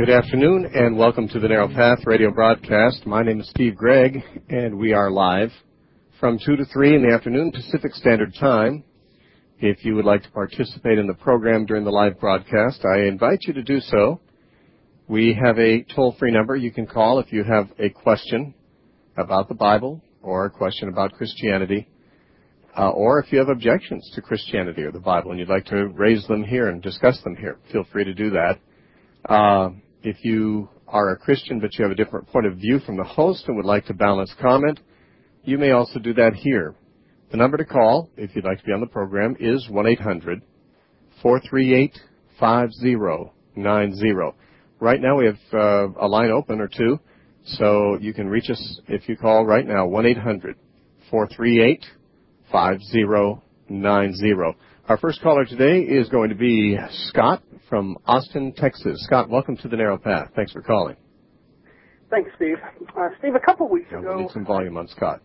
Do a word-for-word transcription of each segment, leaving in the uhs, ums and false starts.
Good afternoon, and welcome to the Narrow Path radio broadcast. My name is Steve Gregg, and we are live from two to three in the afternoon Pacific Standard Time. If you would like to participate in the program during the live broadcast, I invite you to do so. We have a toll-free number you can call if you have a question about the Bible or a question about Christianity, uh, or if you have objections to Christianity or the Bible and you'd like to raise them here and discuss them here. Feel free to do that. Uh, if you are a Christian but you have a different point of view from the host and would like to balance comment, you may also do that here. The number to call, if you'd like to be on the program, is one eight hundred, four three eight, five zero nine zero. Right now we have uh, a line open or two, so you can reach us if you call right now, one eight hundred, four three eight, five zero nine zero. Our first caller today is going to be Scott from Austin, Texas. Scott, welcome to the Narrow Path. Thanks for calling. Thanks, Steve. Uh, Steve, a couple weeks yeah, ago... We need some volume on Scott.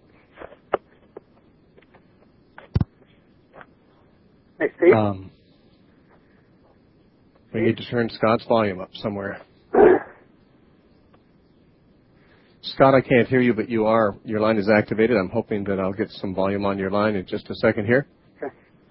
Hey, Steve. Um, we need to turn Scott's volume up somewhere. Scott, I can't hear you, but you are. Your line is activated. I'm hoping that I'll get some volume on your line in just a second here. Okay.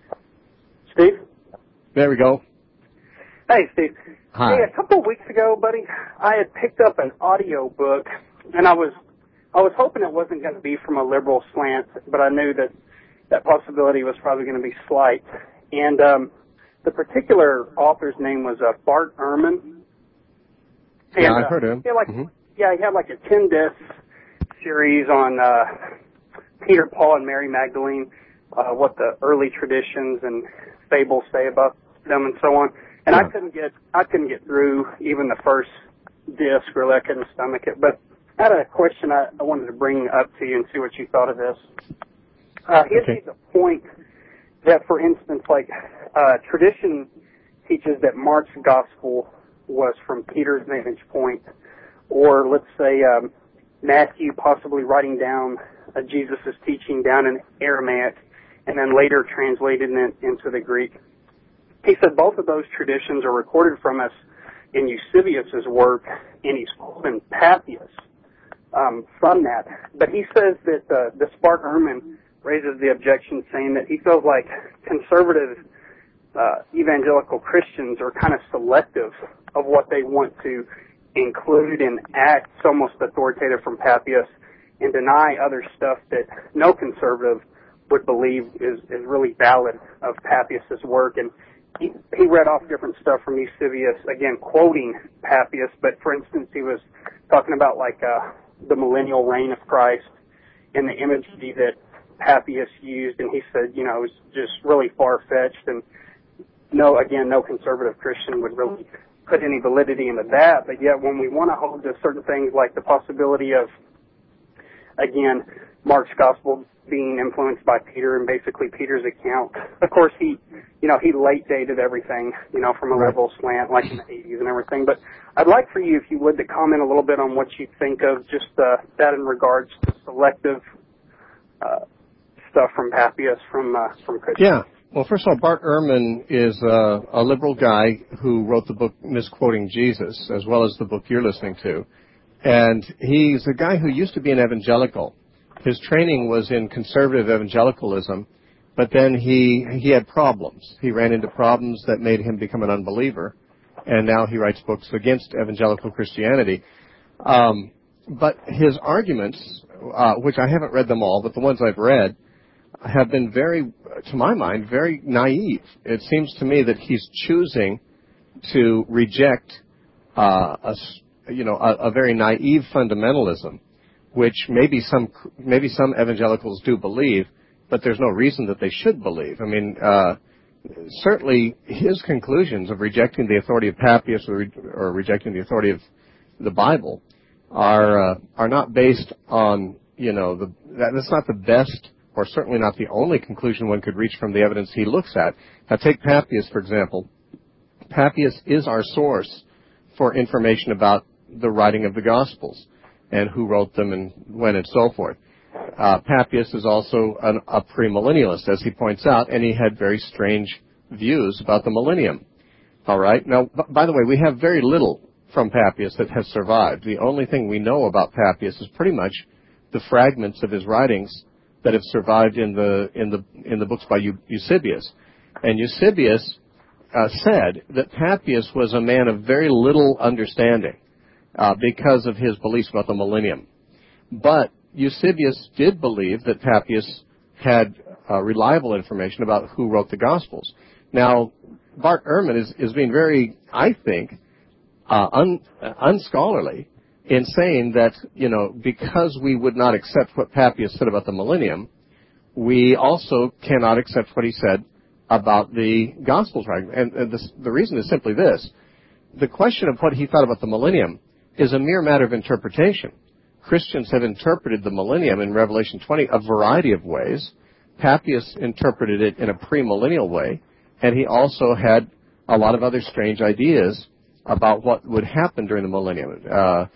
Steve? There we go. Hey, Steve. Hi. Hey, a couple of weeks ago, buddy, I had picked up an audio book, and I was I was hoping it wasn't going to be from a liberal slant, but I knew that that possibility was probably going to be slight. And um, the particular author's name was uh, Bart Ehrman. And, yeah, I've heard of him. Uh, yeah, like, mm-hmm. yeah, he had like a ten-disc series on uh, Peter, Paul, and Mary Magdalene, uh, what the early traditions and fables say about them and so on. And yeah. I couldn't get I couldn't get through even the first disc, really. I couldn't stomach it. But I had a question I, I wanted to bring up to you and see what you thought of this. Uh, he okay. made the point that, for instance, like uh, tradition teaches that Mark's gospel was from Peter's vantage point, or let's say um, Matthew possibly writing down uh, Jesus' teaching down in Aramaic and then later translated it into the Greek. He said both of those traditions are recorded from us in Eusebius' work, and he's quoting Papias um, from that. But he says that uh, the Bart Ehrman raises the objection, saying that he feels like conservative uh, evangelical Christians are kind of selective of what they want to include in acts almost authoritative from Papias and deny other stuff that no conservative would believe is, is really valid of Papias' work. And he, he read off different stuff from Eusebius, again, quoting Papias, but for instance, he was talking about like uh, the millennial reign of Christ and the imagery that Papias used, and he said, you know, it was just really far-fetched, and no, again, no conservative Christian would really put any validity into that, but yet when we want to hold to certain things like the possibility of, again, Mark's gospel being influenced by Peter and basically Peter's account. Of course, he, you know, he late dated everything, you know, from a right. liberal slant, like in the eighties and everything. But I'd like for you, if you would, to comment a little bit on what you think of just uh, that in regards to selective uh, stuff from Papias, from uh, from Christians. Yeah. Well, first of all, Bart Ehrman is uh, a liberal guy who wrote the book Misquoting Jesus, as well as the book you're listening to. And he's a guy who used to be an evangelical. His training was in conservative evangelicalism, but then he he had problems. He ran into problems that made him become an unbeliever, and now he writes books against evangelical Christianity. Um, but his arguments, uh, which I haven't read them all, but the ones I've read, have been very, to my mind, very naive. It seems to me that he's choosing to reject uh, a, you know, a, a very naive fundamentalism, which maybe some maybe some evangelicals do believe, but there's no reason that they should believe. I mean, uh, certainly his conclusions of rejecting the authority of Papias or, re- or rejecting the authority of the Bible are uh, are not based on, you know, the that, that's not the best or certainly not the only conclusion one could reach from the evidence he looks at. Now, take Papias, for example. Papias is our source for information about the writing of the Gospels and who wrote them and when and so forth. Uh, Papias is also an, a premillennialist, as he points out, and he had very strange views about the millennium. All right. Now, b- by the way, we have very little from Papias that has survived. The only thing we know about Papias is pretty much the fragments of his writings that have survived in the in the in the books by Eusebius. And Eusebius uh, said that Papias was a man of very little understanding uh, because of his beliefs about the millennium. But Eusebius did believe that Papias had uh, reliable information about who wrote the Gospels. Now, Bart Ehrman is, is being very, I think, uh, un, uh, unscholarly in saying that, you know, because we would not accept what Papias said about the millennium, we also cannot accept what he said about the Gospels. And, and this, the reason is simply this. The question of what he thought about the millennium is a mere matter of interpretation. Christians have interpreted the millennium in Revelation twenty a variety of ways. Papias interpreted it in a premillennial way, and he also had a lot of other strange ideas about what would happen during the millennium. Uh,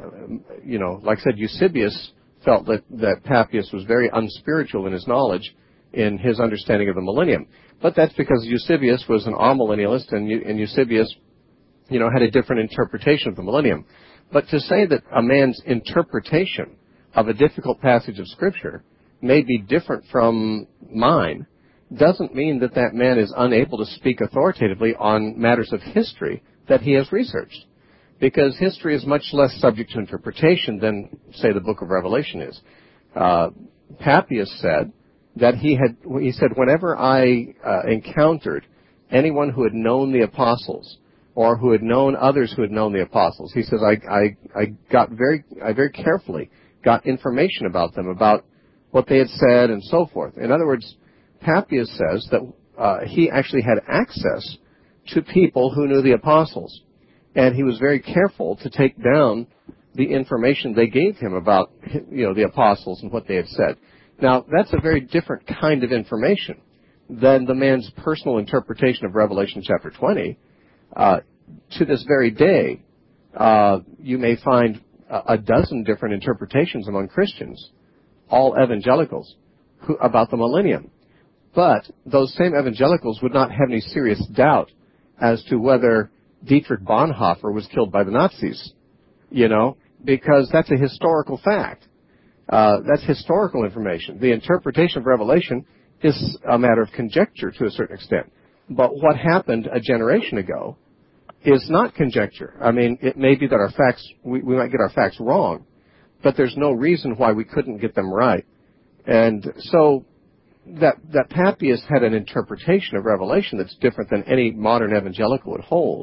you know, like I said, Eusebius felt that, that Papias was very unspiritual in his knowledge, in his understanding of the millennium. But that's because Eusebius was an amillennialist, and, and Eusebius, you know, had a different interpretation of the millennium. But to say that a man's interpretation of a difficult passage of Scripture may be different from mine doesn't mean that that man is unable to speak authoritatively on matters of history that he has researched. Because history is much less subject to interpretation than, say, the book of Revelation is. Uh, Papias said that he had, he said, whenever I uh, encountered anyone who had known the apostles, or who had known others who had known the apostles, he says, I, I, I got very, I very carefully got information about them, about what they had said and so forth. In other words, Papias says that uh, he actually had access to people who knew the apostles, and he was very careful to take down the information they gave him about, you know, the apostles and what they had said. Now, that's a very different kind of information than the man's personal interpretation of Revelation chapter twenty. Uh, to this very day, uh, you may find a, a dozen different interpretations among Christians, all evangelicals, who, about the millennium. But those same evangelicals would not have any serious doubt as to whether Dietrich Bonhoeffer was killed by the Nazis, you know, because that's a historical fact. Uh, that's historical information. The interpretation of Revelation is a matter of conjecture to a certain extent. But what happened a generation ago is not conjecture. I mean, it may be that our facts, we, we might get our facts wrong, but there's no reason why we couldn't get them right. And so that, that Papias had an interpretation of Revelation that's different than any modern evangelical would hold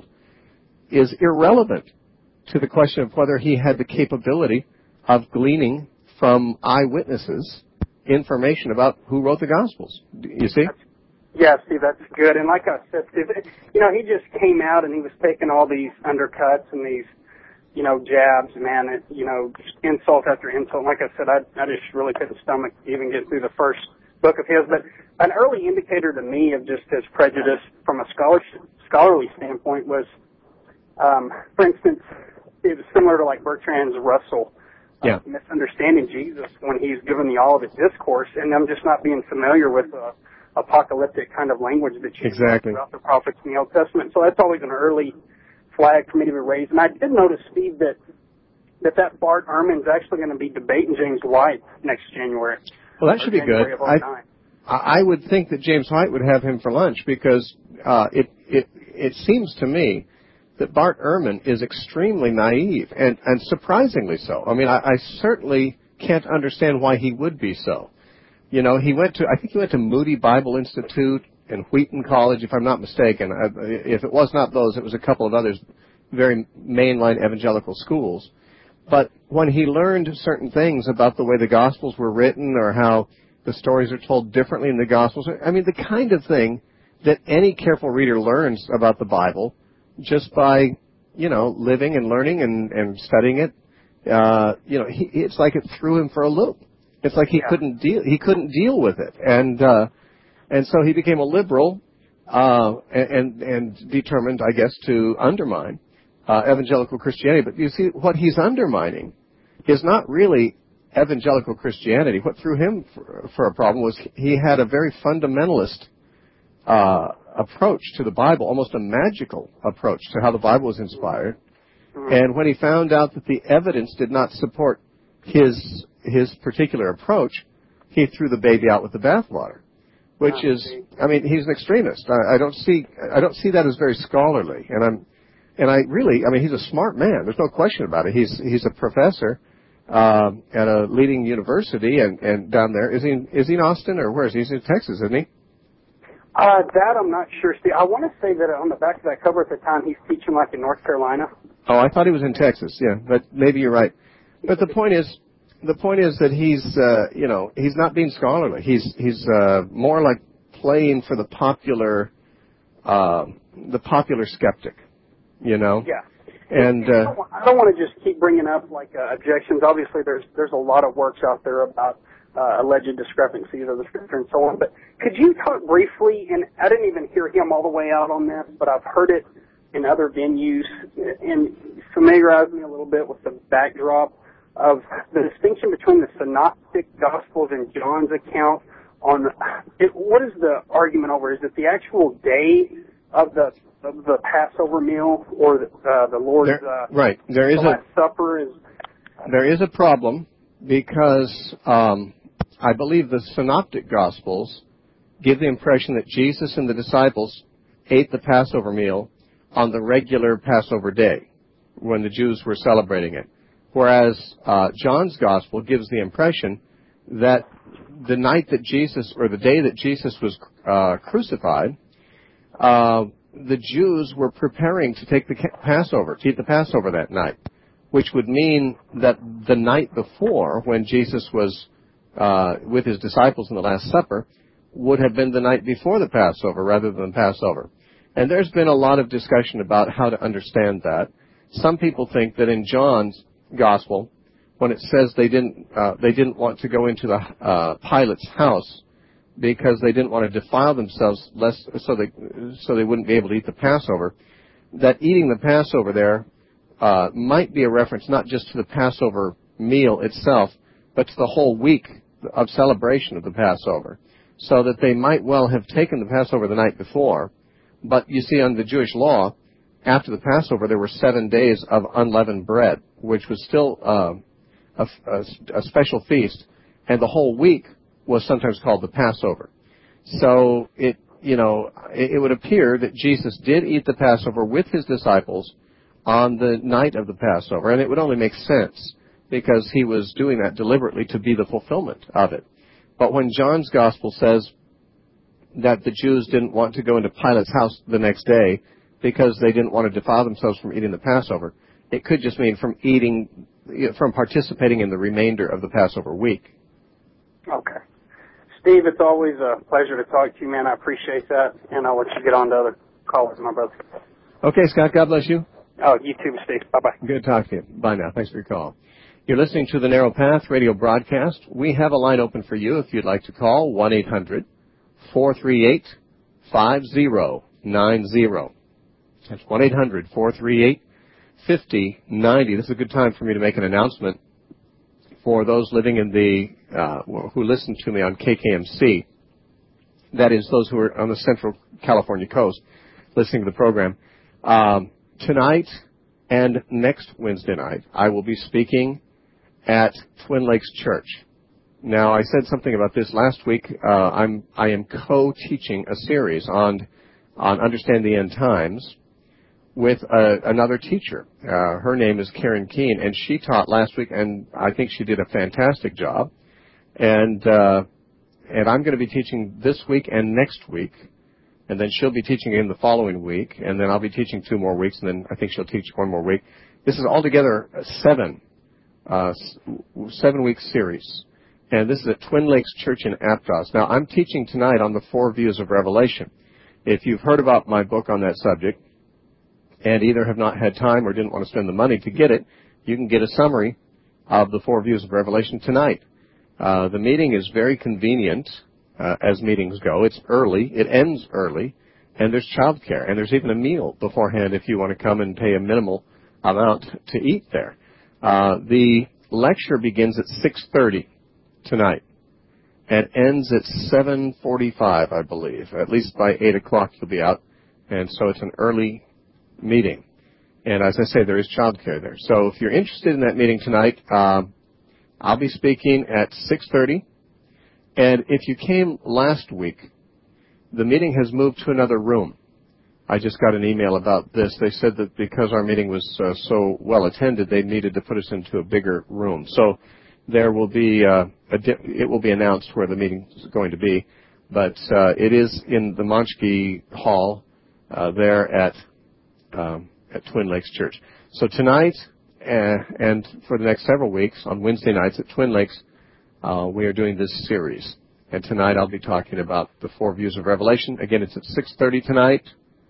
is irrelevant to the question of whether he had the capability of gleaning from eyewitnesses information about who wrote the Gospels. You see? Yeah, Steve, that's good. And like I said, Steve, you know, he just came out and he was taking all these undercuts and these, you know, jabs, man, it, you know, insult after insult. Like I said, I, I just really couldn't stomach even get through the first book of his. But an early indicator to me of just his prejudice from a scholarship, scholarly standpoint was, um, for instance, it was similar to like Bertrand Russell. Yeah. Uh, misunderstanding Jesus when he's given the Olivet Discourse, and I'm just not being familiar with uh, apocalyptic kind of language that you exactly. about the prophets in the Old Testament. So that's always an early flag for me to be raised. And I did notice, Steve, that that, that Bart Ehrman's actually going to be debating James White next January. Well, that should be good. I, I would think that James White would have him for lunch because uh, it, it, it seems to me that Bart Ehrman is extremely naive, and, and surprisingly so. I mean, I, I certainly can't understand why he would be so. You know, he went to, I think he went to Moody Bible Institute and Wheaton College, if I'm not mistaken. I, if it was not those, it was a couple of others, very mainline evangelical schools. But when he learned certain things about the way the Gospels were written or how the stories are told differently in the Gospels, I mean, the kind of thing that any careful reader learns about the Bible just by, you know, living and learning and, and studying it, uh, you know, he, it's like it threw him for a loop. It's like he yeah. couldn't deal, he couldn't deal with it. And, uh, and so he became a liberal, uh, and, and determined, I guess, to undermine, uh, evangelical Christianity. But you see, what he's undermining is not really evangelical Christianity. What threw him for, for a problem was he had a very fundamentalist, uh, approach to the Bible, almost a magical approach to how the Bible was inspired. Mm-hmm. And when he found out that the evidence did not support his his particular approach, he threw the baby out with the bathwater. Which oh, is, I mean, he's an extremist. I, I don't see, I don't see that as very scholarly. And I'm, and I really, I mean, he's a smart man. There's no question about it. He's he's a professor um, at a leading university, and, and down there, is he in, is he in Austin or where is he? He's in Texas, isn't he? Uh, that I'm not sure. See, I want to say that on the back of that cover at the time, he's teaching like in North Carolina. Oh, I thought he was in Texas. Yeah, but maybe you're right. But the point is. The point is that he's, uh, you know, he's not being scholarly. He's he's uh, more like playing for the popular, uh, the popular skeptic, you know. Yeah. And uh, I don't, want, I don't want to just keep bringing up like uh, objections. Obviously, there's there's a lot of works out there about uh, alleged discrepancies of the scripture and so on. But could you talk briefly? And I didn't even hear him all the way out on this, but I've heard it in other venues, and familiarize me a little bit with the backdrop of the distinction between the synoptic gospels and John's account on it, what is the argument over? Is it the actual day of the of the Passover meal or the, uh, the Lord's there, uh, right? There is the a Last Supper is there is a problem because um, I believe the synoptic gospels give the impression that Jesus and the disciples ate the Passover meal on the regular Passover day when the Jews were celebrating it. Whereas uh, John's Gospel gives the impression that the night that Jesus, or the day that Jesus was uh, crucified, uh, the Jews were preparing to take the Passover, to eat the Passover that night, which would mean that the night before, when Jesus was uh, with his disciples in the Last Supper, would have been the night before the Passover rather than Passover. And there's been a lot of discussion about how to understand that. Some people think that in John's Gospel, when it says they didn't uh, they didn't want to go into the uh, Pilate's house because they didn't want to defile themselves, lest so they so they wouldn't be able to eat the Passover, that eating the Passover there uh, might be a reference not just to the Passover meal itself, but to the whole week of celebration of the Passover, so that they might well have taken the Passover the night before. But you see, under the Jewish law, after the Passover, there were seven days of unleavened bread, which was still uh, a, a, a special feast, and the whole week was sometimes called the Passover. So it, you know, it, it would appear that Jesus did eat the Passover with his disciples on the night of the Passover, and it would only make sense because he was doing that deliberately to be the fulfillment of it. But when John's Gospel says that the Jews didn't want to go into Pilate's house the next day because they didn't want to defile themselves from eating the Passover, it could just mean from eating, from participating in the remainder of the Passover week. Okay. Steve, it's always a pleasure to talk to you, man. I appreciate that, and I'll let you get on to other callers, my brother. Okay, Scott, God bless you. Oh, you too, Steve. Bye-bye. Good to talk to you. Bye now. Thanks for your call. You're listening to the Narrow Path radio broadcast. We have a line open for you if you'd like to call, one eight hundred four three eight five zero nine zero. That's one eight hundred four three eight five zero nine zero. This is a good time for me to make an announcement for those living in the, uh, who listen to me on K K M C. That is, those who are on the Central California coast listening to the program. Um, tonight and next Wednesday night, I will be speaking at Twin Lakes Church. Now, I said something about this last week. Uh, I'm, I am co-teaching a series on, on Understand the End Times with uh, another teacher. Uh, her name is Karen Keene, and she taught last week, and I think she did a fantastic job. And, uh, and I'm going to be teaching this week and next week, and then she'll be teaching again the following week, and then I'll be teaching two more weeks, and then I think she'll teach one more week. This is altogether a seven, uh, seven-week series. And this is at Twin Lakes Church in Aptos. Now, I'm teaching tonight on the four views of Revelation. If you've heard about my book on that subject and either have not had time or didn't want to spend the money to get it, you can get a summary of the four views of Revelation tonight. Uh, the meeting is very convenient, uh, as meetings go. It's early. It ends early. And there's child care. And there's even a meal beforehand if you want to come and pay a minimal amount to eat there. Uh, the lecture begins at six thirty. Tonight, and ends at seven forty-five, I believe. At least by eight o'clock you'll be out, and so it's an early meeting. And as I say, there is childcare there. So if you're interested in that meeting tonight, uh, I'll be speaking at six thirty. And if you came last week, the meeting has moved to another room. I just got an email about this. They said that because our meeting was uh, so well attended, they needed to put us into a bigger room. So there will be uh, a di- it will be announced where the meeting is going to be, but uh, it is in the Monchke Hall uh, there at um, at Twin Lakes Church. So tonight uh, and for the next several weeks on Wednesday nights at Twin Lakes, uh, we are doing this series. And tonight I'll be talking about the four views of Revelation. Again, it's at six thirty tonight.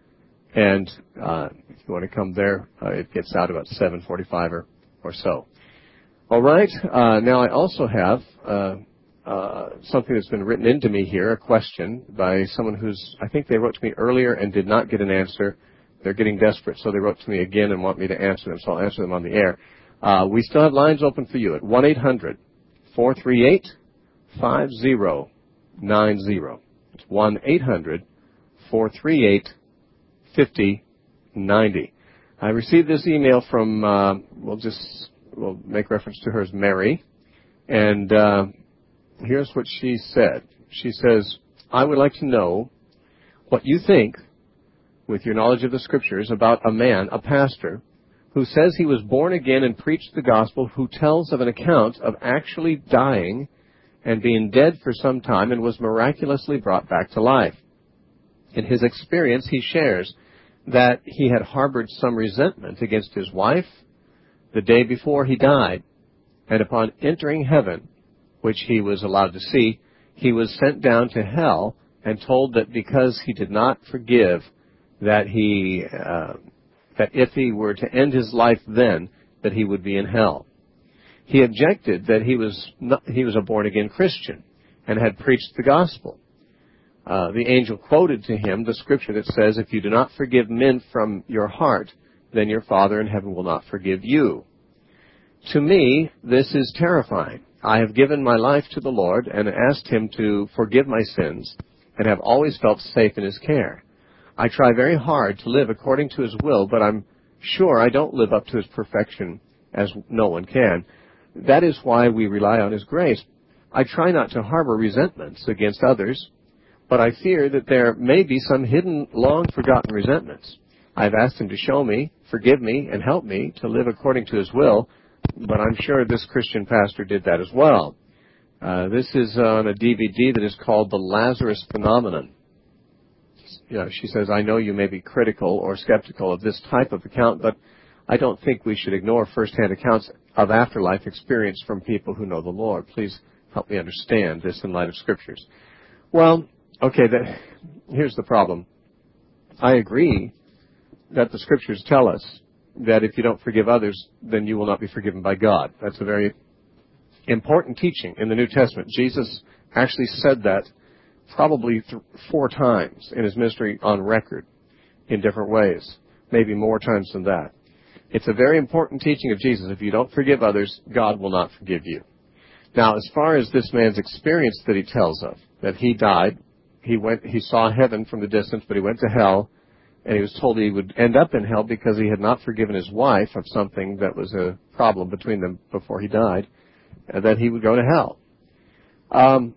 And uh, if you want to come there, uh, it gets out about seven forty-five or, or so. All right. Uh, now I also have uh, uh, something that's been written into me here, a question by someone who's, I think they wrote to me earlier and did not get an answer. They're getting desperate, so they wrote to me again and want me to answer them, so I'll answer them on the air. Uh, we still have lines open for you at one eight hundred four three eight five zero nine zero. It's one eight hundred four three eight fifty ninety. I received this email from, uh, we'll just, we'll make reference to her as Mary, and uh, here's what she said. She says, I would like to know what you think, with your knowledge of the Scriptures, about a man, a pastor, who says he was born again and preached the gospel, who tells of an account of actually dying and being dead for some time and was miraculously brought back to life. In his experience, he shares that he had harbored some resentment against his wife the day before he died, and upon entering heaven, which he was allowed to see, he was sent down to hell and told that because he did not forgive, that he uh, that if he were to end his life then, that he would be in hell. He objected that he was not, he was a born-again Christian and had preached the gospel. Uh, the angel quoted to him the scripture that says, if you do not forgive men from your heart, then your Father in heaven will not forgive you. To me, this is terrifying. I have given my life to the Lord and asked Him to forgive my sins and have always felt safe in His care. I try very hard to live according to His will, but I'm sure I don't live up to His perfection, as no one can. That is why we rely on His grace. I try not to harbor resentments against others, but I fear that there may be some hidden, long-forgotten resentments. I've asked Him to show me, forgive me, and help me to live according to His will, but I'm sure this Christian pastor did that as well. Uh, this is on a D V D that is called The Lazarus Phenomenon. You know, she says, I know you may be critical or skeptical of this type of account, but I don't think we should ignore first-hand accounts of afterlife experience from people who know the Lord. Please help me understand this in light of Scriptures. Well, okay, that, here's the problem. I agree that the Scriptures tell us that if you don't forgive others, then you will not be forgiven by God. That's a very important teaching in the New Testament. Jesus actually said that probably th- four times in His ministry on record in different ways, maybe more times than that. It's a very important teaching of Jesus. If you don't forgive others, God will not forgive you. Now, as far as this man's experience that he tells of, that he died, he went, he saw heaven from the distance, but he went to hell, and he was told he would end up in hell because he had not forgiven his wife of something that was a problem between them before he died, and that he would go to hell. Um,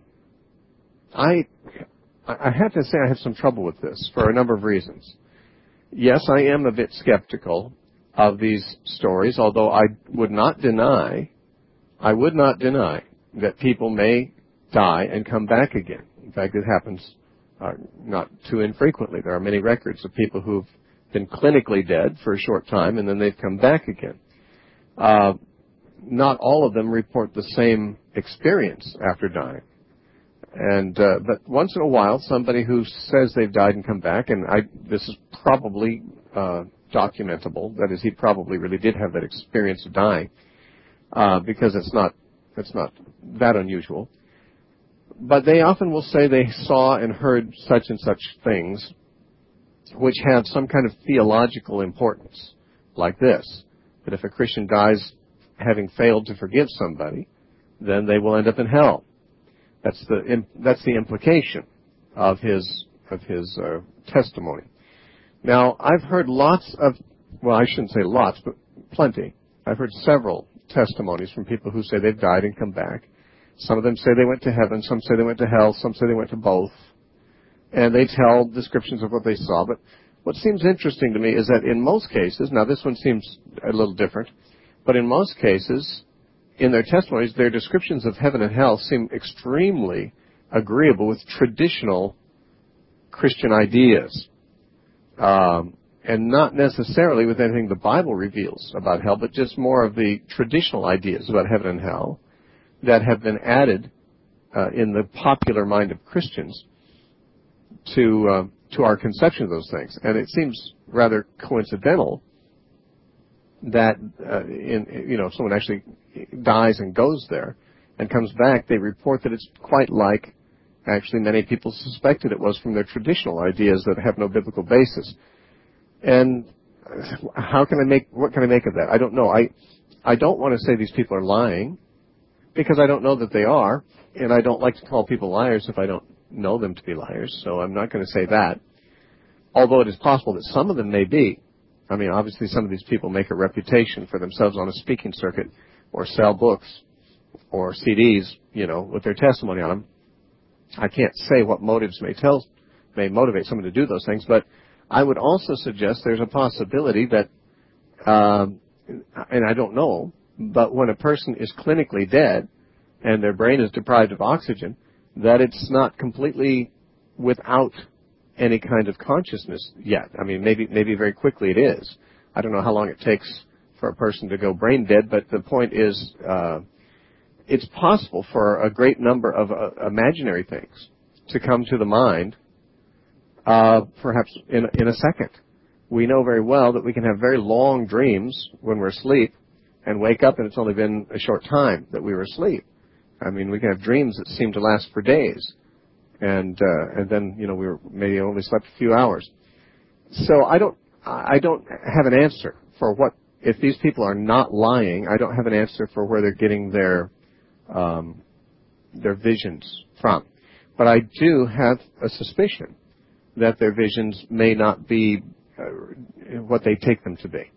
I, I have to say I have some trouble with this for a number of reasons. Yes, I am a bit skeptical of these stories, although I would not deny, I would not deny that people may die and come back again. In fact, it happens uh, not too infrequently. There are many records of people who've been clinically dead for a short time and then they've come back again. Uh, not all of them report the same experience after dying. And uh, but once in a while, somebody who says they've died and come back, and I, this is probably uh, documentable. That is, he probably really did have that experience of dying, uh, because it's not it's not that unusual. But they often will say they saw and heard such and such things, which have some kind of theological importance, like this: that if a Christian dies having failed to forgive somebody, then they will end up in hell. That's the that's the implication of his of his uh, testimony. Now, I've heard lots of well, I shouldn't say lots, but plenty. I've heard several testimonies from people who say they've died and come back. Some of them say they went to heaven, some say they went to hell, some say they went to both. And they tell descriptions of what they saw. But what seems interesting to me is that in most cases, now this one seems a little different, but in most cases, in their testimonies, their descriptions of heaven and hell seem extremely agreeable with traditional Christian ideas, um, and not necessarily with anything the Bible reveals about hell, but just more of the traditional ideas about heaven and hell that have been added uh, in the popular mind of Christians to uh, to our conception of those things. And it seems rather coincidental that uh, in you know if someone actually dies and goes there and comes back, they report that it's quite like actually many people suspected it was from their traditional ideas that have no biblical basis. And how can I make what can I make of that? I don't know. I I don't want to say these people are lying, because I don't know that they are, and I don't like to call people liars if I don't know them to be liars, so I'm not going to say that. Although it is possible that some of them may be. I mean, obviously some of these people make a reputation for themselves on a speaking circuit or sell books or C Ds, you know, with their testimony on them. I can't say what motives may tell, may motivate someone to do those things, but I would also suggest there's a possibility that, um, and I don't know, but when a person is clinically dead and their brain is deprived of oxygen, that it's not completely without any kind of consciousness yet. I mean, maybe maybe very quickly it is. I don't know how long it takes for a person to go brain dead, but the point is, uh, it's possible for a great number of uh, imaginary things to come to the mind, uh, perhaps in, in a second. We know very well that we can have very long dreams when we're asleep and wake up and it's only been a short time that we were asleep. I mean, we can have dreams that seem to last for days. And, uh, and then, you know, we were maybe only slept a few hours. So I don't, I don't have an answer for what, if these people are not lying, I don't have an answer for where they're getting their, um, their visions from. But I do have a suspicion that their visions may not be uh, what they take them to be.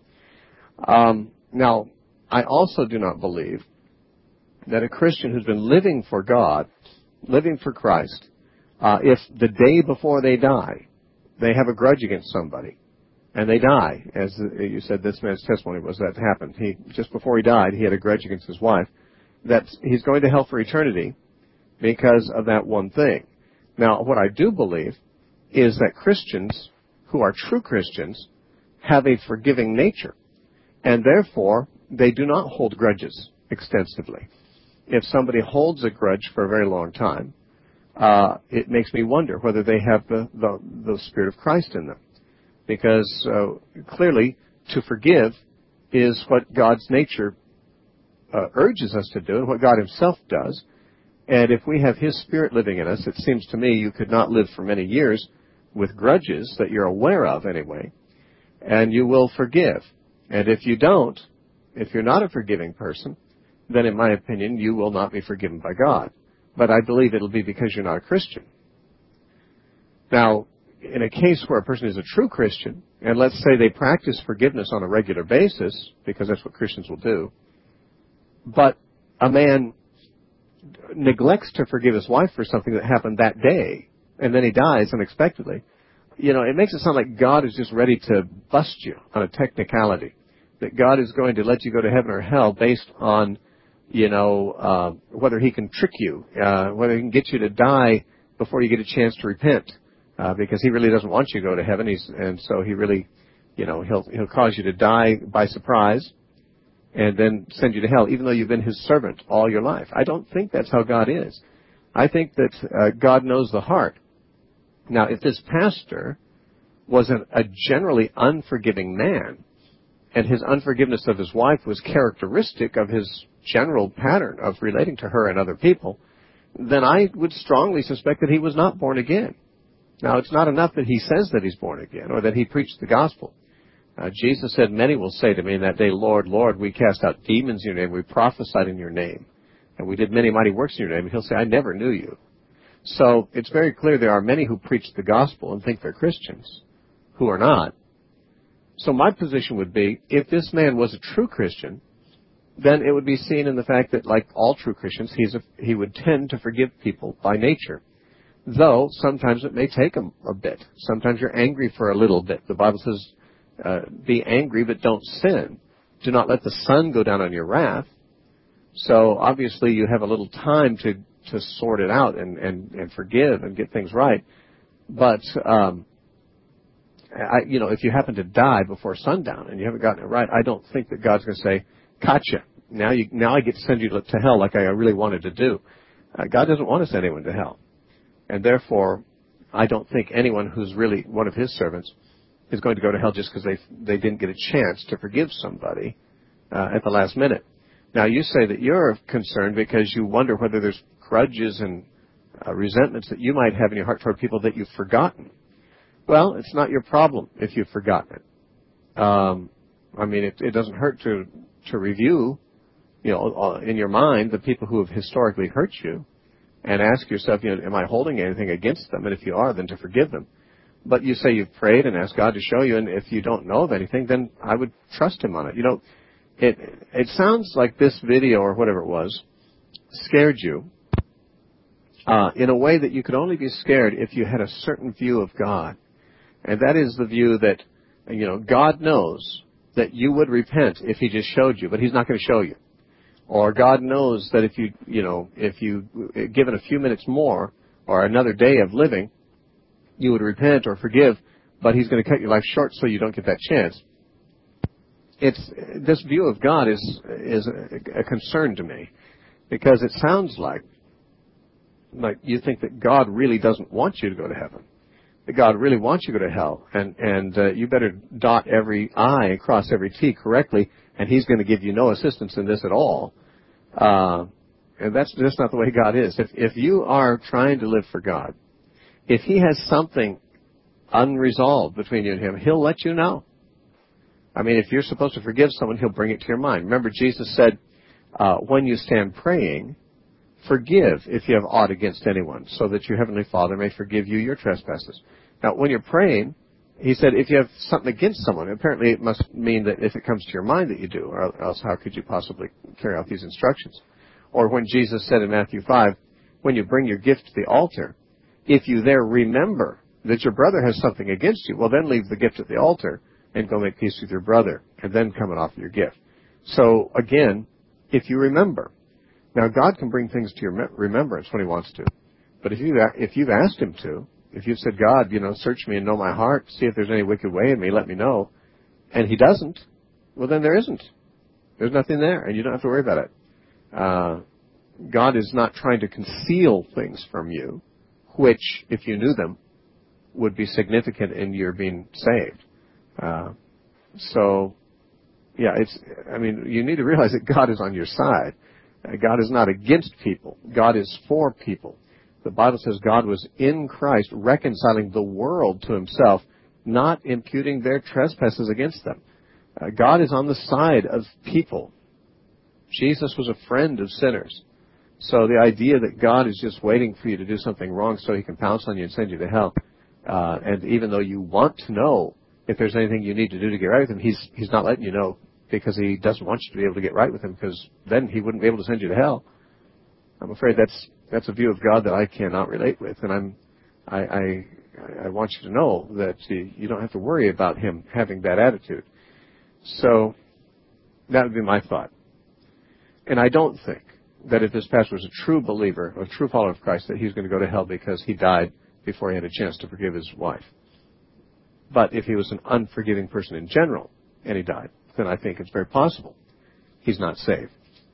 Um, now, I also do not believe that a Christian who's been living for God, living for Christ, uh, if the day before they die, they have a grudge against somebody, and they die, as you said, this man's testimony was that happened. He, just before he died, he had a grudge against his wife, that he's going to hell for eternity because of that one thing. Now, what I do believe is that Christians who are true Christians have a forgiving nature, and therefore they do not hold grudges extensively. If somebody holds a grudge for a very long time, uh, it makes me wonder whether they have the, the, the Spirit of Christ in them. Because uh, clearly, to forgive is what God's nature uh, urges us to do and what God himself does. And if we have his Spirit living in us, it seems to me you could not live for many years with grudges that you're aware of anyway, and you will forgive. And if you don't, if you're not a forgiving person, then in my opinion, you will not be forgiven by God. But I believe it'll be because you're not a Christian. Now, in a case where a person is a true Christian, and let's say they practice forgiveness on a regular basis, because that's what Christians will do, but a man neglects to forgive his wife for something that happened that day, and then he dies unexpectedly, you know, it makes it sound like God is just ready to bust you on a technicality, that God is going to let you go to heaven or hell based on, you know, uh, whether he can trick you, uh, whether he can get you to die before you get a chance to repent, uh, because he really doesn't want you to go to heaven, he's, and so he really, you know, he'll he'll cause you to die by surprise and then send you to hell, even though you've been his servant all your life. I don't think that's how God is. I think that uh, God knows the heart. Now, if this pastor was an, a generally unforgiving man, and his unforgiveness of his wife was characteristic of his general pattern of relating to her and other people, then I would strongly suspect that he was not born again. Now, it's not enough that he says that he's born again or that he preached the gospel. Uh, Jesus said, many will say to me in that day, Lord, Lord, we cast out demons in your name, we prophesied in your name, and we did many mighty works in your name. And he'll say, I never knew you. So it's very clear there are many who preach the gospel and think they're Christians who are not. So my position would be, if this man was a true Christian, then it would be seen in the fact that, like all true Christians, he's a, he would tend to forgive people by nature. Though sometimes it may take him a bit. Sometimes you're angry for a little bit. The Bible says, uh, be angry but don't sin. Do not let the sun go down on your wrath. So obviously you have a little time to, to sort it out and, and, and forgive and get things right. But, um, I, you know, if you happen to die before sundown and you haven't gotten it right, I don't think that God's going to say, gotcha. Now you, now I get to send you to hell like I really wanted to do. Uh, God doesn't want to send anyone to hell. And therefore, I don't think anyone who's really one of his servants is going to go to hell just because they they didn't get a chance to forgive somebody uh, at the last minute. Now, you say that you're concerned because you wonder whether there's grudges and uh, resentments that you might have in your heart toward people that you've forgotten. Well, it's not your problem if you've forgotten it. Um, I mean, it, it doesn't hurt to to review, you know, in your mind the people who have historically hurt you, and ask yourself, you know, am I holding anything against them? And if you are, then to forgive them. But you say you've prayed and asked God to show you, and if you don't know of anything, then I would trust him on it. You know, it it sounds like this video or whatever it was scared you uh, in a way that you could only be scared if you had a certain view of God. And that is the view that, you know, God knows that you would repent if he just showed you, but he's not going to show you. Or God knows that if you, you know, if you given a few minutes more or another day of living, you would repent or forgive, but he's going to cut your life short so you don't get that chance. It's, this view of God is, is a, a concern to me, because it sounds like, like you think that God really doesn't want you to go to heaven. That God really wants you to go to hell, and, and uh, you better dot every I and cross every T correctly, and he's going to give you no assistance in this at all. Uh, and that's just not the way God is. If, if you are trying to live for God, if he has something unresolved between you and him, he'll let you know. I mean, if you're supposed to forgive someone, he'll bring it to your mind. Remember, Jesus said, uh, when you stand praying, forgive if you have aught against anyone, so that your heavenly Father may forgive you your trespasses. Now, when you're praying, he said, if you have something against someone, apparently it must mean that if it comes to your mind that you do, or else how could you possibly carry out these instructions? Or when Jesus said in Matthew five, when you bring your gift to the altar, if you there remember that your brother has something against you, well, then leave the gift at the altar and go make peace with your brother, and then come and offer your gift. So, again, if you remember. Now, God can bring things to your remembrance when he wants to. But if, you, if you've asked him to, if you've said, God, you know, search me and know my heart, see if there's any wicked way in me, let me know, and he doesn't, well, then there isn't. There's nothing there, and you don't have to worry about it. Uh, God is not trying to conceal things from you, which, if you knew them, would be significant in your being saved. Uh, so, yeah, it's, I mean, you need to realize that God is on your side. God is not against people. God is for people. The Bible says God was in Christ reconciling the world to himself, not imputing their trespasses against them. Uh, God is on the side of people. Jesus was a friend of sinners. So the idea that God is just waiting for you to do something wrong so he can pounce on you and send you to hell, uh, and even though you want to know if there's anything you need to do to get right with him, he's he's not letting you know, because he doesn't want you to be able to get right with him, because then he wouldn't be able to send you to hell. I'm afraid that's that's a view of God that I cannot relate with, and I'm I I, I want you to know that you, you don't have to worry about him having that attitude. So that would be my thought. And I don't think that if this pastor was a true believer, a true follower of Christ, that he's going to go to hell because he died before he had a chance to forgive his wife. But if he was an unforgiving person in general and he died, then I think it's very possible he's not saved,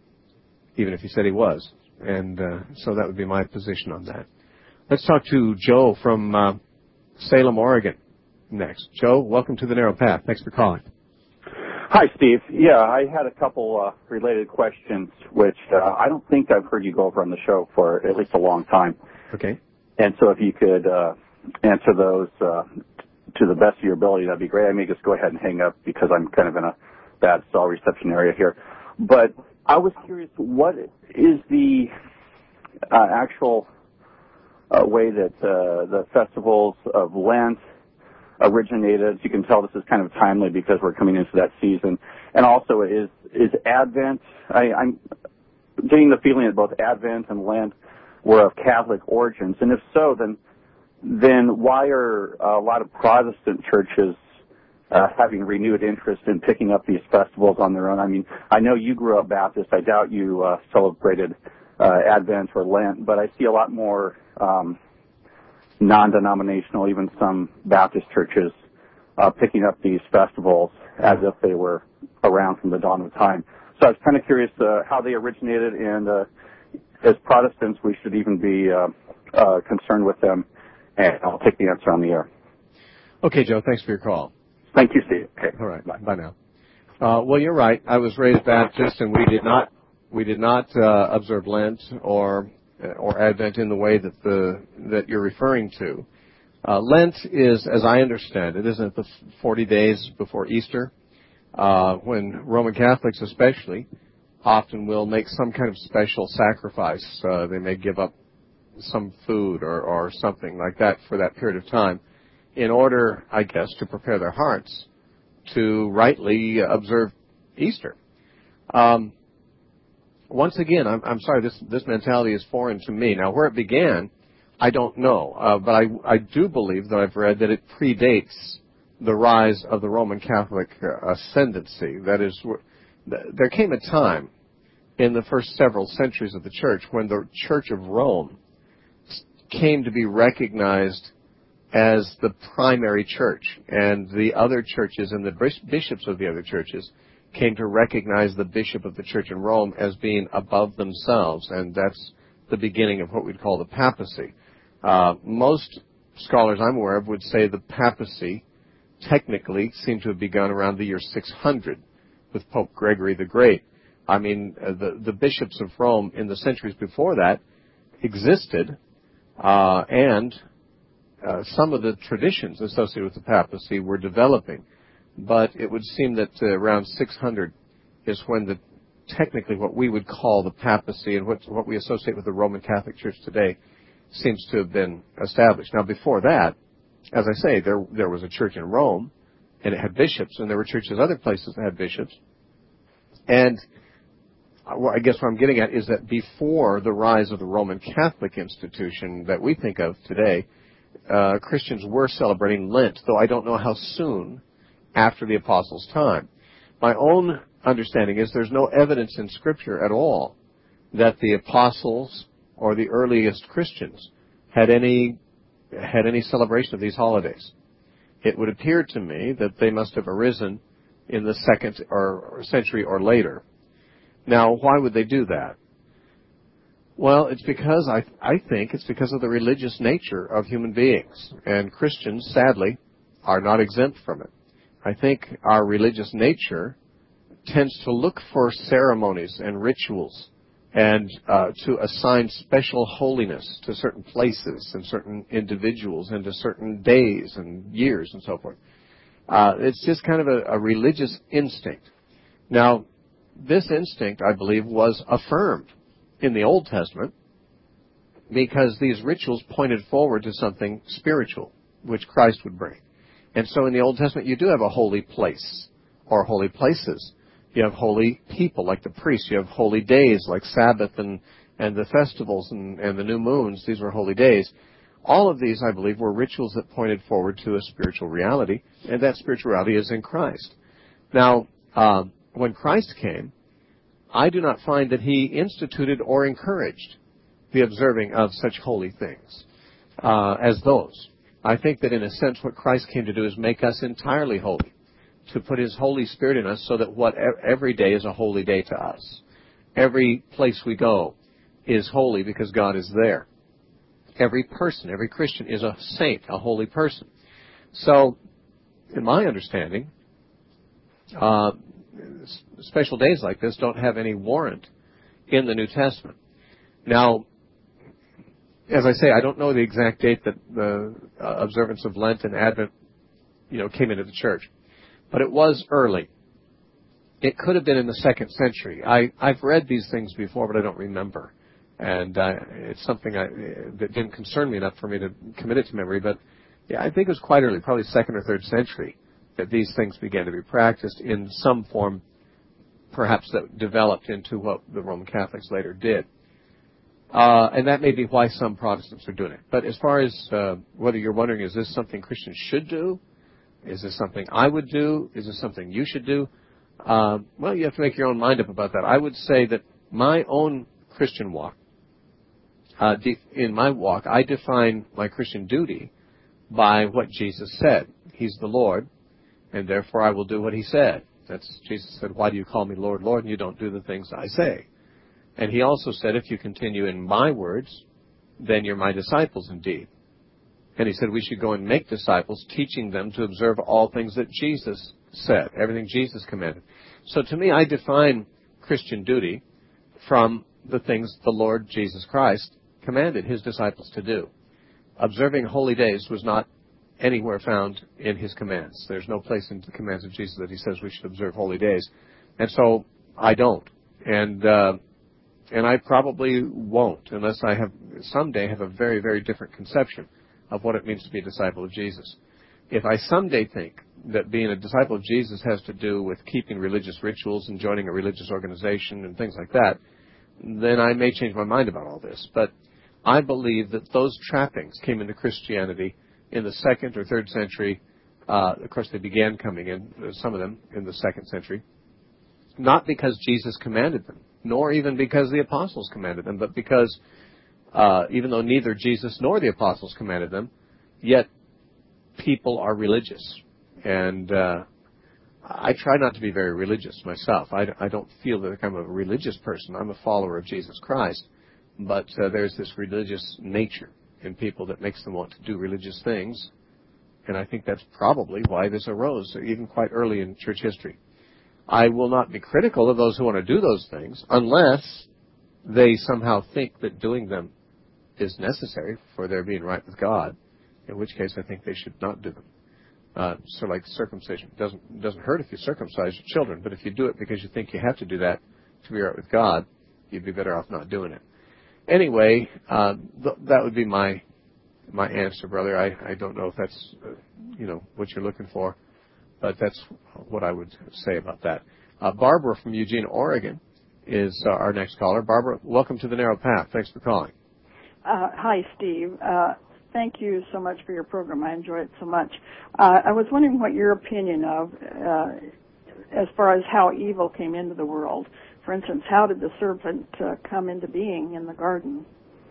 even if he said he was. And uh, so that would be my position on that. Let's talk to Joe from uh, Salem, Oregon next. Joe, welcome to The Narrow Path. Thanks for calling. Hi, Steve. Yeah, I had a couple uh, related questions, which uh, I don't think I've heard you go over on the show for at least a long time. Okay. And so if you could uh, answer those uh, to the best of your ability, that'd be great. I may just go ahead and hang up because I'm kind of in a bad cell reception area here. But I was curious, what is the uh, actual uh, way that uh, the festivals of Lent originated. You can tell this is kind of timely because we're coming into that season. And also, is is Advent? I, I'm getting the feeling that both Advent and Lent were of Catholic origins. And if so, then then why are a lot of Protestant churches uh, having renewed interest in picking up these festivals on their own? I mean, I know you grew up Baptist. I doubt you uh, celebrated uh, Advent or Lent, but I see a lot more um, non-denominational, even some Baptist churches, uh, picking up these festivals as if they were around from the dawn of time. So I was kind of curious uh, how they originated, and uh, as Protestants, we should even be uh, uh, concerned with them. And I'll take the answer on the air. Okay, Joe, thanks for your call. Thank you, Steve. Okay. All right, bye, bye now. Uh, well, you're right. I was raised Baptist, and we did not we did not uh, observe Lent or or Advent in the way that the that you're referring to. Uh, Lent is, as I understand it, isn't it the forty days before Easter, uh, when Roman Catholics especially often will make some kind of special sacrifice. Uh, they may give up some food or, or something like that for that period of time in order, I guess, to prepare their hearts to rightly observe Easter. Um, once again, I'm, I'm sorry, this, this mentality is foreign to me. Now, where it began, I don't know, uh, but I, I do believe that I've read that it predates the rise of the Roman Catholic uh, ascendancy. That is, there came a time in the first several centuries of the Church when the Church of Rome came to be recognized as the primary church, and the other churches and the bishops of the other churches came to recognize the bishop of the Church in Rome as being above themselves, and that's the beginning of what we'd call the papacy. Uh, most scholars I'm aware of would say the papacy technically seemed to have begun around the year six hundred with Pope Gregory the Great. I mean, uh, the, the bishops of Rome in the centuries before that existed, Uh, and uh, some of the traditions associated with the papacy were developing. But it would seem that uh, around six hundred is when the technically what we would call the papacy and what, what we associate with the Roman Catholic Church today seems to have been established. Now, before that, as I say, there there was a church in Rome, and it had bishops, and there were churches other places that had bishops. And well, I guess what I'm getting at is that before the rise of the Roman Catholic institution that we think of today, uh, Christians were celebrating Lent, though I don't know how soon after the Apostles' time. My own understanding is there's no evidence in Scripture at all that the Apostles or the earliest Christians had any had any celebration of these holidays. It would appear to me that they must have arisen in the second or, or century or later. Now, why would they do that? Well, it's because I, I think it's because of the religious nature of human beings. And Christians, sadly, are not exempt from it. I think our religious nature tends to look for ceremonies and rituals and uh, to assign special holiness to certain places and certain individuals and to certain days and years and so forth. Uh, it's just kind of a, a religious instinct. Now, this instinct, I believe, was affirmed in the Old Testament because these rituals pointed forward to something spiritual, which Christ would bring. And so in the Old Testament, you do have a holy place or holy places. You have holy people like the priests. You have holy days like Sabbath and, and the festivals and, and the new moons. These were holy days. All of these, I believe, were rituals that pointed forward to a spiritual reality, and that spiritual reality is in Christ. Now, um, when Christ came, I do not find that he instituted or encouraged the observing of such holy things uh, as those. I think that in a sense what Christ came to do is make us entirely holy, to put his Holy Spirit in us so that what every day is a holy day to us. Every place we go is holy because God is there. Every person, every Christian is a saint, a holy person. So, in my understanding, uh, special days like this don't have any warrant in the New Testament. Now, as I say, I don't know the exact date that the uh, observance of Lent and Advent, you know, came into the church, but it was early. It could have been in the second century. I, I've read these things before, but I don't remember, and uh, it's something I, that didn't concern me enough for me to commit it to memory. But Yeah, I think it was quite early, probably second or third century, that these things began to be practiced in some form, perhaps that developed into what the Roman Catholics later did. Uh, and that may be why some Protestants are doing it. But as far as uh, whether you're wondering, is this something Christians should do? Is this something I would do? Is this something you should do? Uh, well, you have to make your own mind up about that. I would say that my own Christian walk, uh, de- in my walk, I define my Christian duty by what Jesus said. He's the Lord, and therefore I will do what he said. That's, Jesus said, why do you call me Lord, Lord, and you don't do the things I say? And he also said, if you continue in my words, then you're my disciples indeed. And he said we should go and make disciples, teaching them to observe all things that Jesus said, everything Jesus commanded. So to me, I define Christian duty from the things the Lord Jesus Christ commanded his disciples to do. Observing holy days was not anywhere found in his commands. There's no place in the commands of Jesus that he says we should observe holy days. And so I don't. And uh, and I probably won't unless I have someday have a very, very different conception of what it means to be a disciple of Jesus. If I someday think that being a disciple of Jesus has to do with keeping religious rituals and joining a religious organization and things like that, then I may change my mind about all this. But I believe that those trappings came into Christianity in the second or third century. Uh, of course, they began coming in, some of them, in the second century, not because Jesus commanded them, nor even because the apostles commanded them, but because uh, even though neither Jesus nor the apostles commanded them, yet people are religious. And uh, I try not to be very religious myself. I, I don't feel that I'm a religious person. I'm a follower of Jesus Christ. But uh, there's this religious nature in people that makes them want to do religious things. And I think that's probably why this arose, even quite early in church history. I will not be critical of those who want to do those things unless they somehow think that doing them is necessary for their being right with God, in which case I think they should not do them. Uh, so like circumcision. It doesn't, it doesn't hurt if you circumcise your children, but if you do it because you think you have to do that to be right with God, you'd be better off not doing it. Anyway, uh, th- that would be my my answer, brother. I, I don't know if that's, uh, you know, what you're looking for, but that's what I would say about that. Uh, Barbara from Eugene, Oregon is uh, our next caller. Barbara, welcome to The Narrow Path. Thanks for calling. Uh, hi, Steve. Uh, thank you so much for your program. I enjoy it so much. Uh, I was wondering what your opinion of, uh, as far as how evil came into the world. For instance, how did the serpent uh, come into being in the garden?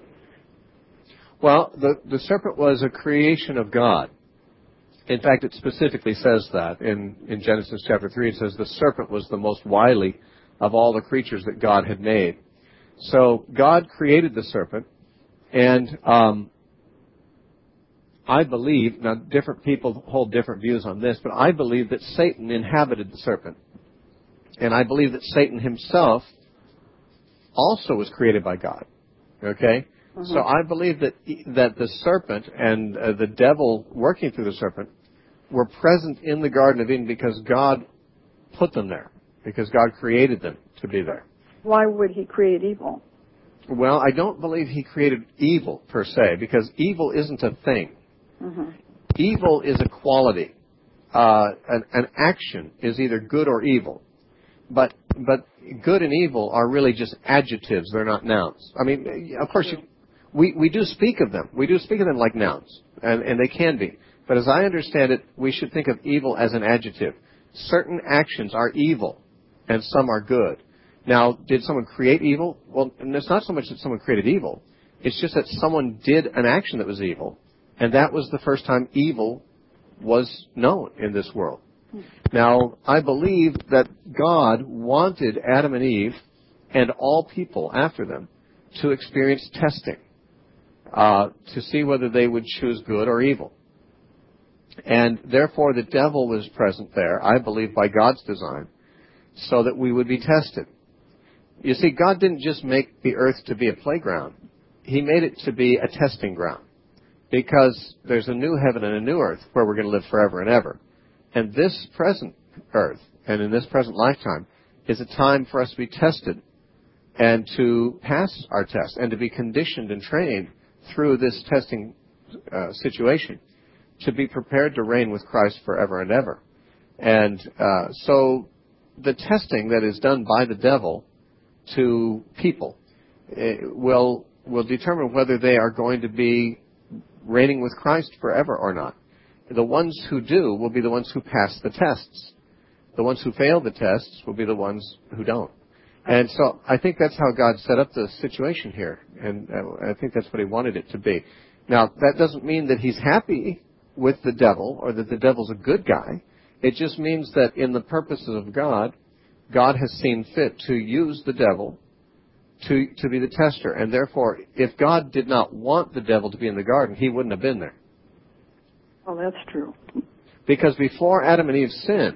Well, the, the serpent was a creation of God. In fact, it specifically says that in, in Genesis chapter three. It says the serpent was the most wily of all the creatures that God had made. So God created the serpent, and um, I believe, now different people hold different views on this, but I believe that Satan inhabited the serpent. And I believe that Satan himself also was created by God. Okay? Mm-hmm. So I believe that that the serpent and uh, the devil working through the serpent were present in the Garden of Eden because God put them there, because God created them to be there. Why would he create evil? Well, I don't believe he created evil per se, because evil isn't a thing. Mm-hmm. Evil is a quality. Uh, an, an action is either good or evil. But but good and evil are really just adjectives. They're not nouns. I mean, of course, you, we, we do speak of them. We do speak of them like nouns, and, and they can be. But as I understand it, we should think of evil as an adjective. Certain actions are evil, and some are good. Now, did someone create evil? Well, and it's not so much that someone created evil. It's just that someone did an action that was evil, and that was the first time evil was known in this world. Now, I believe that God wanted Adam and Eve and all people after them to experience testing, uh, to see whether they would choose good or evil. And therefore, the devil was present there, I believe, by God's design, so that we would be tested. You see, God didn't just make the earth to be a playground. He made it to be a testing ground, because there's a new heaven and a new earth where we're going to live forever and ever. And this present earth, and in this present lifetime, is a time for us to be tested and to pass our test and to be conditioned and trained through this testing uh, situation to be prepared to reign with Christ forever and ever. And uh, so the testing that is done by the devil to people will will determine whether they are going to be reigning with Christ forever or not. The ones who do will be the ones who pass the tests. The ones who fail the tests will be the ones who don't. And so I think that's how God set up the situation here, and I think that's what he wanted it to be. Now, that doesn't mean that he's happy with the devil or that the devil's a good guy. It just means that in the purposes of God, God has seen fit to use the devil to to be the tester. And therefore, if God did not want the devil to be in the garden, he wouldn't have been there. Oh, that's true. Because before Adam and Eve sinned,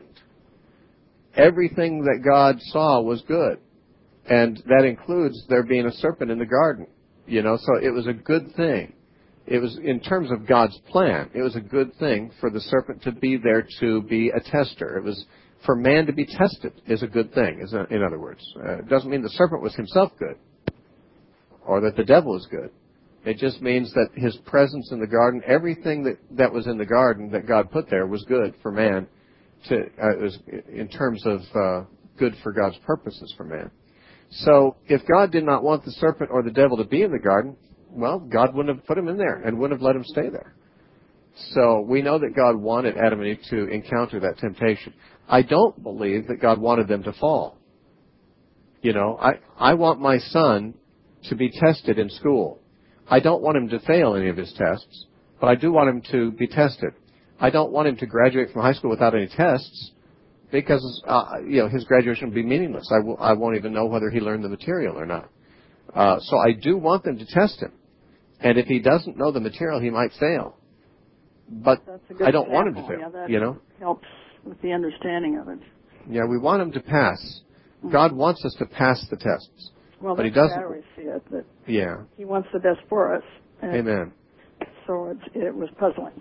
everything that God saw was good. And that includes there being a serpent in the garden. You know, so it was a good thing. It was, in terms of God's plan, it was a good thing for the serpent to be there to be a tester. It was, for man to be tested is a good thing, is a, in other words. Uh, it doesn't mean the serpent was himself good, or that the devil is good. It just means that his presence in the garden, everything that, that was in the garden that God put there was good for man, to, uh, it was in terms of uh, good for God's purposes for man. So if God did not want the serpent or the devil to be in the garden, well, God wouldn't have put him in there and wouldn't have let him stay there. So we know that God wanted Adam and Eve to encounter that temptation. I don't believe that God wanted them to fall. You know, I, I want my son to be tested in school. I don't want him to fail any of his tests, but I do want him to be tested. I don't want him to graduate from high school without any tests, because uh, you know, his graduation will be meaningless. I, w- I won't even know whether he learned the material or not. Uh, so I do want them to test him. And if he doesn't know the material, he might fail. But I don't example. want him to fail, yeah, that you know? helps with the understanding of it. Yeah, we want him to pass. Mm-hmm. God wants us to pass the tests. Well, but that's he doesn't. how I always see it, that yeah. he wants the best for us. And Amen. So it's, it was puzzling.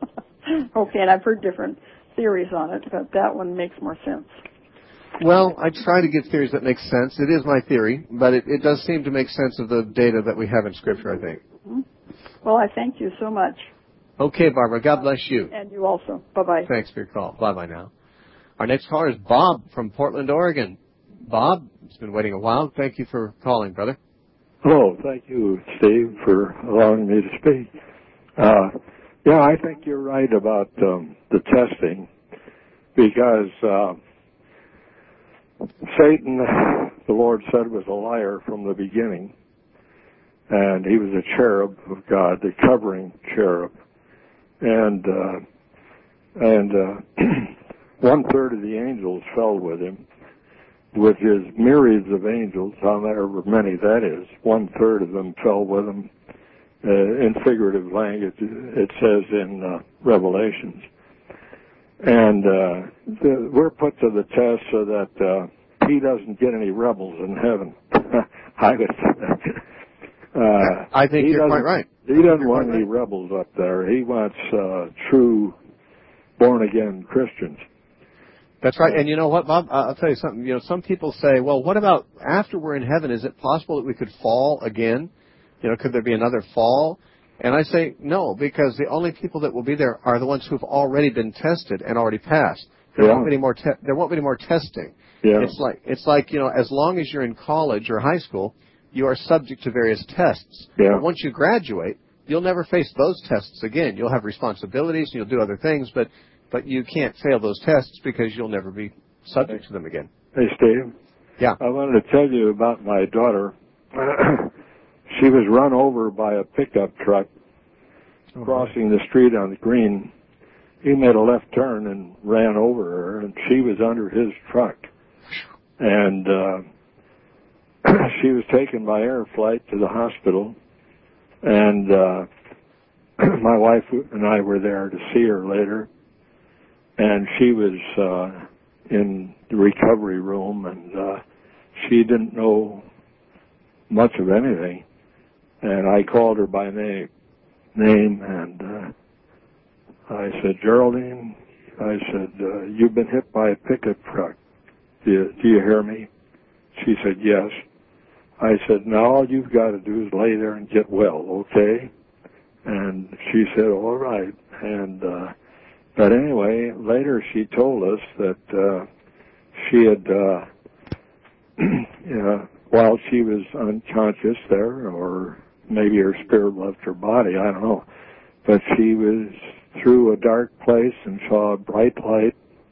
Okay, and I've heard different theories on it, but that one makes more sense. Well, I try to give theories that make sense. It is my theory, but it, it does seem to make sense of the data that we have in Scripture, I think. Mm-hmm. Well, I thank you so much. Okay, Barbara. God bless you. And you also. Bye-bye. Thanks for your call. Bye-bye now. Our next caller is Bob from Portland, Oregon. Bob, it's been waiting a while. Thank you for calling, brother. Hello. Thank you, Steve, for allowing me to speak. Uh, yeah, I think you're right about um, the testing, because uh, Satan, the Lord said, was a liar from the beginning, and he was a cherub of God, the covering cherub, and uh, and uh, one third of the angels fell with him. With his myriads of angels, however many that is, one third of them fell with him. Uh, in figurative language, it says in uh, Revelations. And uh, the, we're put to the test so that uh, he doesn't get any rebels in heaven. I would uh, I think you're quite right. He doesn't want any right. rebels up there. He wants uh, true born-again Christians. That's right. And you know what, Bob? I'll tell you something. You know, some people say, well, what about after we're in heaven? Is it possible that we could fall again? You know, could there be another fall? And I say no, because the only people that will be there are the ones who've already been tested and already passed. There yeah. won't be any more. Te- there won't be any more testing. Yeah. It's like it's like you know, as long as you're in college or high school, you are subject to various tests. Yeah. But once you graduate, you'll never face those tests again. You'll have responsibilities and you'll do other things, but but you can't fail those tests because you'll never be subject to them again. Hey, Steve. Yeah. I wanted to tell you about my daughter. She was run over by a pickup truck oh, crossing the street on the green. He made a left turn and ran over her, and she was under his truck. And uh, she was taken by air flight to the hospital, and uh, my wife and I were there to see her later, and she was uh, in the recovery room, and uh, she didn't know much of anything. And I called her by name, name and uh, I said, Geraldine, I said, uh, you've been hit by a pickup truck. Do you, do you hear me? She said, yes. I said, now all you've got to do is lay there and get well, okay? And she said, all right. And, uh, but anyway, later she told us that, uh, she had, uh, you know, while she was unconscious there, or maybe her spirit left her body, I don't know, but she was through a dark place and saw a bright light,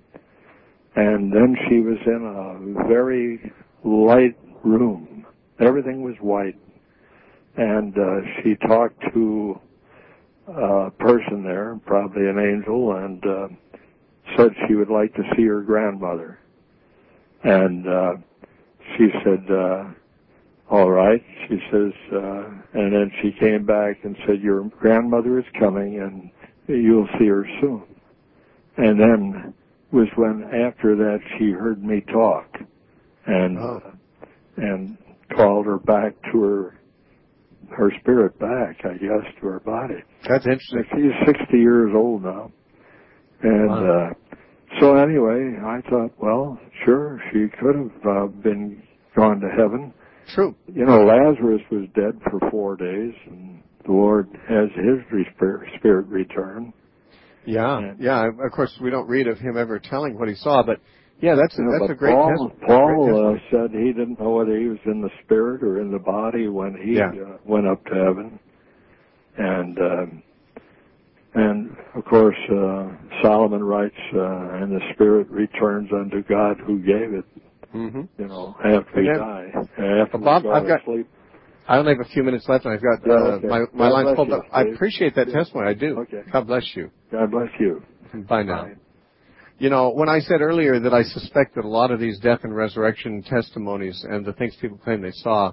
and then she was in a very light room. Everything was white, and uh, she talked to a person there, probably an angel, and uh, said she would like to see her grandmother. And uh, she said, uh, all right. She says, uh, and then she came back and said, your grandmother is coming and you'll see her soon. And then was when after that she heard me talk and, oh. uh, and called her back to her, her spirit back, I guess, to her body. That's interesting. And she's sixty years old now. And, wow. uh, so anyway, I thought, well, sure, she could have uh, been gone to heaven. True. You know, Lazarus was dead for four days, and the Lord has his spirit return. Yeah, and, yeah. Of course, we don't read of him ever telling what he saw, but yeah, that's a, you know, that's a great Paul, test- Paul great uh, said he didn't know whether he was in the spirit or in the body when he yeah. uh, went up to heaven. And um, and of course, uh, Solomon writes, uh, "And the spirit returns unto God who gave it." Mm-hmm. You know, after we Again, die, after Bob, we go I've to got, sleep. I only have a few minutes left, and I've got Yeah, uh, okay. my my God line's bless full. you, But I Steve. appreciate that Yeah. testimony. I do. Okay. God bless you. God bless you. Bye now. Bye. You know, when I said earlier that I suspect that a lot of these death and resurrection testimonies and the things people claim they saw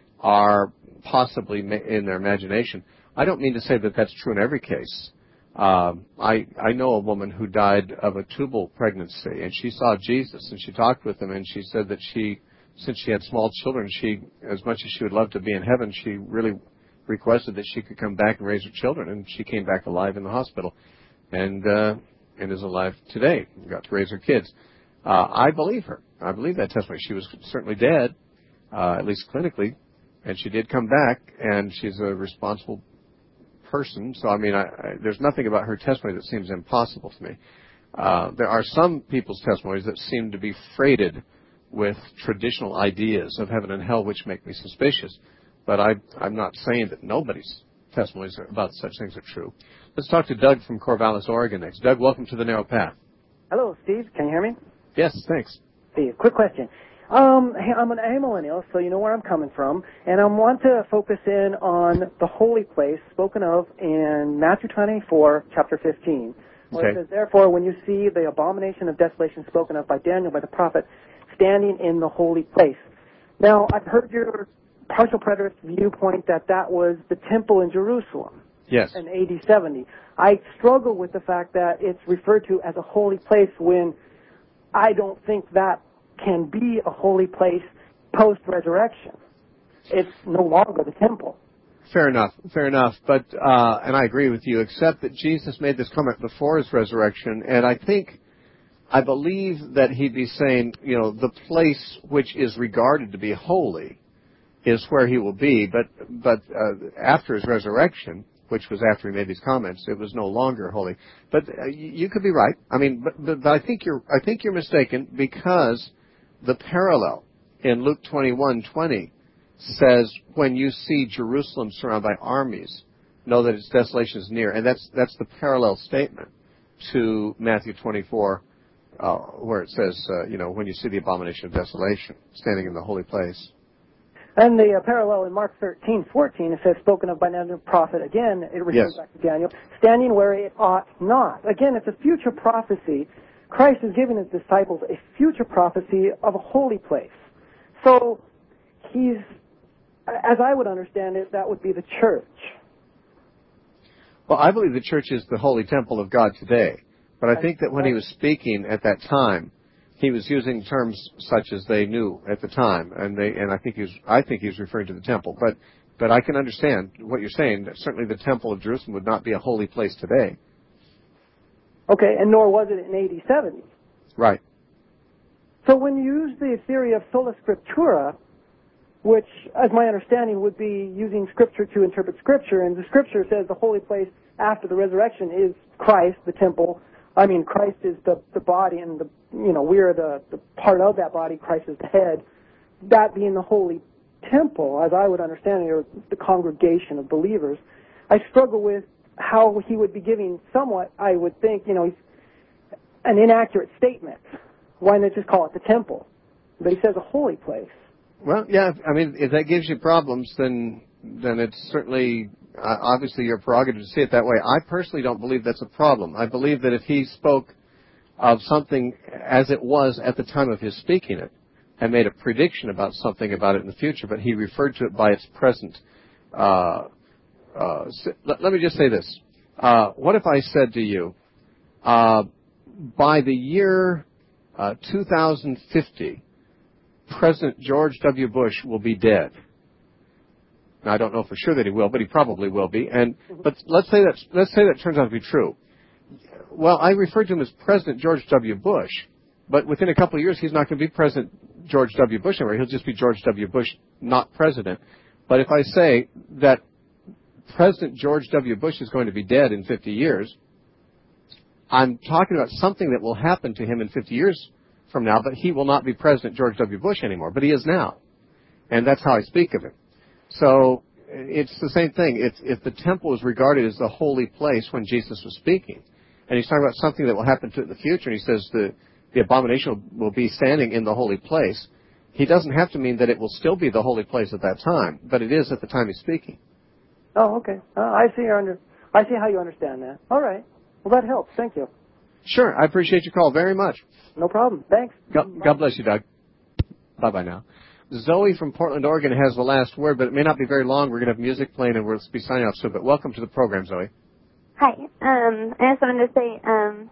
are possibly ma- in their imagination, I don't mean to say that that's true in every case. Um, I I know a woman who died of a tubal pregnancy, and she saw Jesus, and she talked with him, and she said that she, since she had small children, she, as much as she would love to be in heaven, she really requested that she could come back and raise her children, and she came back alive in the hospital, and uh, and is alive today. Got to raise her kids. Uh, I believe her. I believe that testimony. She was certainly dead, uh, at least clinically, and she did come back, and she's a responsible person. So, I mean, I, I, there's nothing about her testimony that seems impossible to me. Uh, there are some people's testimonies that seem to be freighted with traditional ideas of heaven and hell, which make me suspicious. But I, I'm not saying that nobody's testimonies about such things are true. Let's talk to Doug from Corvallis, Oregon next. Doug, welcome to the Narrow Path. Hello, Steve. Can you hear me? Yes, thanks. Steve, quick question. Um, I'm an amillennial, so you know where I'm coming from, and I want to focus in on the holy place spoken of in Matthew twenty-four, chapter fifteen, where Okay. it says, therefore, when you see the abomination of desolation spoken of by Daniel, by the prophet, standing in the holy place. Now, I've heard your partial preterist viewpoint that that was the temple in Jerusalem. Yes. In A D seventy. I struggle with the fact that it's referred to as a holy place when I don't think that can be a holy place post-resurrection. It's no longer the temple. Fair enough, fair enough. But, uh, and I agree with you, except that Jesus made this comment before his resurrection, and I think, I believe that he'd be saying, you know, the place which is regarded to be holy is where he will be, but, but, uh, after his resurrection, which was after he made these comments, it was no longer holy. But uh, you could be right. I mean, but, but, but I think you're, I think you're mistaken because the parallel in Luke twenty-one twenty says, when you see Jerusalem surrounded by armies, know that its desolation is near. And that's, that's the parallel statement to Matthew twenty-four, uh, where it says, uh, you know, when you see the abomination of desolation standing in the holy place. And the uh, parallel in Mark thirteen fourteen, it says, spoken of by another prophet, again, it refers Yes. back to Daniel, standing where it ought not. Again, it's a future prophecy. Christ is giving his disciples a future prophecy of a holy place. So, he's, as I would understand it, that would be the church. Well, I believe the church is the holy temple of God today. But I think that when he was speaking at that time, he was using terms such as they knew at the time, and they and I think he was I think he was referring to the temple. But but I can understand what you're saying. That certainly, the temple of Jerusalem would not be a holy place today. Okay, and nor was it in A D seventy. Right. So when you use the theory of sola scriptura, which, as my understanding, would be using Scripture to interpret Scripture. And the Scripture says the holy place after the resurrection is Christ, the temple. I mean, Christ is the, the body, and the you know we are the, the part of that body. Christ is the head. That being the holy temple, as I would understand it, or the congregation of believers. I struggle with how he would be giving somewhat, I would think, you know, an inaccurate statement. Why not just call it the temple? But he says a holy place. Well, yeah, I mean, if that gives you problems, then then it's certainly, uh, obviously, your prerogative to see it that way. I personally don't believe that's a problem. I believe that if he spoke of something as it was at the time of his speaking it, and made a prediction about something about it in the future, but he referred to it by its present. Uh, uh, let, let me just say this. Uh, what if I said to you, uh, by the year uh, two thousand fifty, President George W. Bush will be dead? Now, I don't know for sure that he will, but he probably will be. And but let's say that let's say that turns out to be true. Well, I referred to him as President George W. Bush, but within a couple of years, he's not going to be President George W. Bush anymore. He'll just be George W. Bush, not president. But if I say that President George W. Bush is going to be dead in fifty years, I'm talking about something that will happen to him in fifty years from now, but he will not be President George W. Bush anymore, but he is now. And that's how I speak of him. So it's the same thing. If, if the temple was regarded as the holy place when Jesus was speaking, and he's talking about something that will happen to it in the future, and he says the, the abomination will be standing in the holy place, he doesn't have to mean that it will still be the holy place at that time, but it is at the time he's speaking. Oh, okay. Uh, I see your under, I see how you understand that. All right. Well, that helps. Thank you. Sure. I appreciate your call very much. No problem. Thanks. God, God bless you, Doug. Bye-bye now. Zoe from Portland, Oregon has the last word, but it may not be very long. We're going to have music playing, and we'll be signing off soon. But welcome to the program, Zoe. Hi. Um, I just wanted to say, um,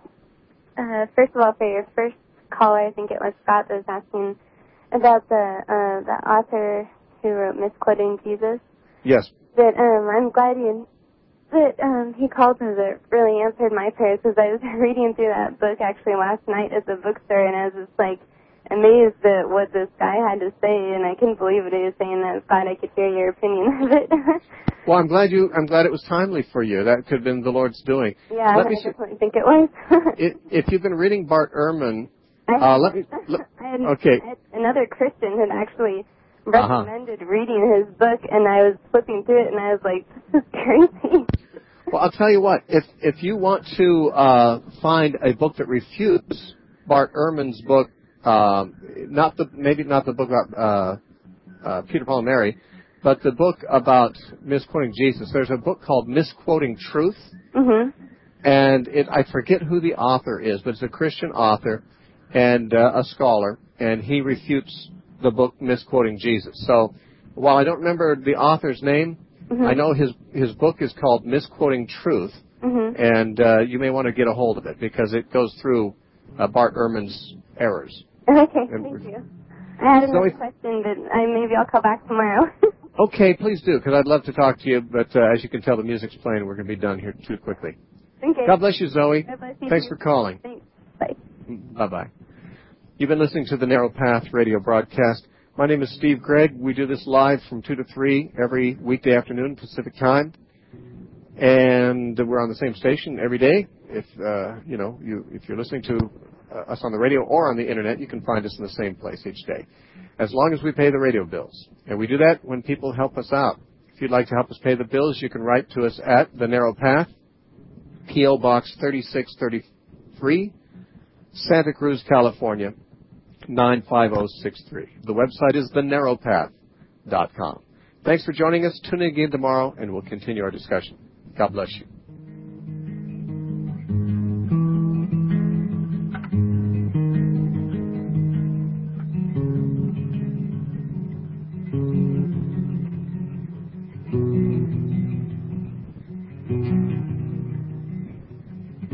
uh, first of all, for your first caller, I think it was Scott that was asking about the uh, the author who wrote Misquoting Jesus. Yes. That um, I'm glad you that um, he called because it really answered my prayers, because I was reading through that book actually last night at the bookstore, and I was just like amazed at what this guy had to say, and I couldn't believe what he was saying. I was glad I could hear your opinion of it. Well, I'm glad you. I'm glad it was timely for you. That could have been the Lord's doing. Yeah, let I me definitely think it was. it, if you've been reading Bart Ehrman, I uh, let me. Let, I had, okay. I had another Christian had actually recommended uh-huh. reading his book, and I was flipping through it, and I was like, "This is crazy." Well, I'll tell you what. If if you want to uh, find a book that refutes Bart Ehrman's book, um, not the maybe not the book about uh, uh, Peter, Paul, and Mary, but the book about misquoting Jesus. There's a book called Misquoting Truth, mm-hmm. and it, I forget who the author is, but it's a Christian author and uh, a scholar, and he refutes the book Misquoting Jesus. So while I don't remember the author's name, mm-hmm. I know his his book is called Misquoting Truth, mm-hmm. and uh, you may want to get a hold of it because it goes through uh, Bart Ehrman's errors. Okay, and, thank you. I had another so question, but I, maybe I'll call back tomorrow. Okay, please do, because I'd love to talk to you, but uh, as you can tell, the music's playing. We're going to be done here too quickly. Okay. God bless you, Zoe. God bless you. Thanks too. for calling. Thanks. Bye. Bye-bye. You've been listening to the Narrow Path radio broadcast. My name is Steve Gregg. We do this live from two to three every weekday afternoon Pacific time, and we're on the same station every day. If uh, you know, you if you're listening to uh, us on the radio or on the internet, you can find us in the same place each day, as long as we pay the radio bills. And we do that when people help us out. If you'd like to help us pay the bills, you can write to us at The Narrow Path, P O Box thirty-six thirty-three, Santa Cruz, California, nine five zero six three. The website is the narrow path dot com. Thanks for joining us. Tune in again tomorrow, and we'll continue our discussion. God bless you.